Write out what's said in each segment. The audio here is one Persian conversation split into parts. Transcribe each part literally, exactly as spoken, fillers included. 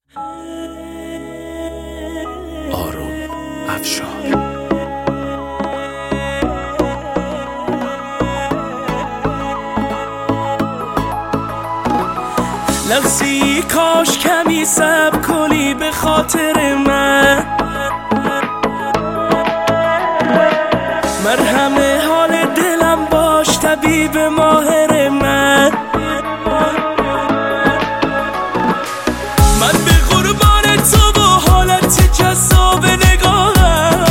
آروم افشار. لحظی کاش کمی صبر کنی به خاطر من، مرهم حال دلم باش طبیب ماهر من. من به قربان تو و حالت جذاب نگاهم،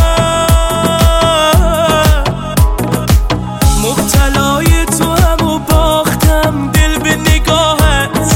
مبتلای تو هم و باختم دل به نگاهت.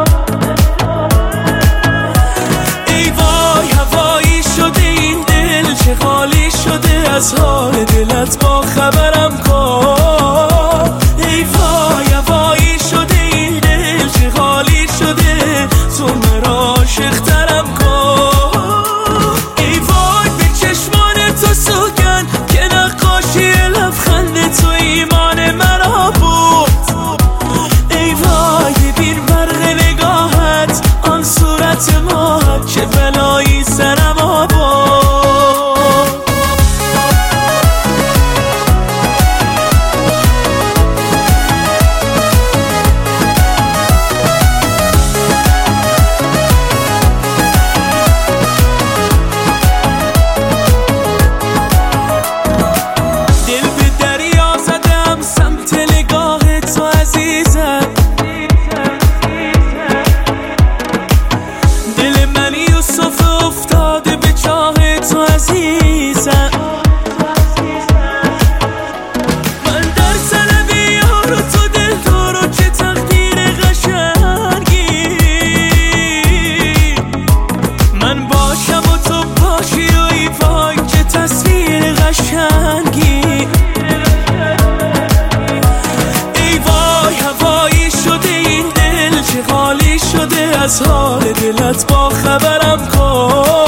ای وای هوایی شده این دل، چه خالی شده از حال دلت با خبرم کن. ای وای هوایی شده این دل، چه خالی شده تو مرا عاشق‌ترم کن. ای وای به چشمان تو سوگن که نقاشی لبخند تو ایمان مرا بود. ای وای ببین برق نگاهت آن صورت ماهت، چه بلایی سرم آورد. من در طلبی یارو تو دل دارو، چه تقدیر قشنگی. من باشم و تو باشی و ای وای چه تصویر قشنگی. ای وای هوایی شده این دل، چه خالی شده از حال دلت با خبرم کن.